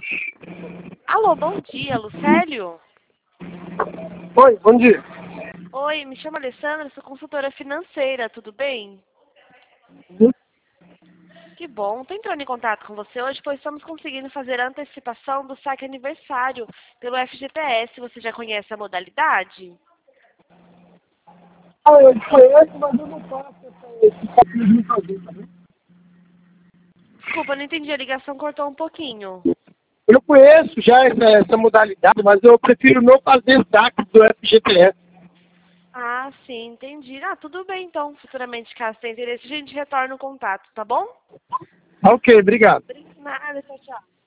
Alô, bom dia, Lucélio? Oi, bom dia. Oi, me chamo Alessandra, sou consultora financeira, tudo bem? Uhum. Que bom, estou entrando em contato com você hoje, pois estamos conseguindo fazer a antecipação do saque aniversário pelo FGTS. Você já conhece a modalidade? Eu conheço, mas eu não faço esse papel de fazer, tá bem? Desculpa, não entendi, a ligação cortou um pouquinho. Eu conheço já essa modalidade, mas eu prefiro não fazer saque do FGTS. Ah, sim, entendi. Ah, tudo bem então, futuramente, caso tenha interesse, a gente retorna o contato, tá bom? Ok, obrigado. Nada, tchau, tchau.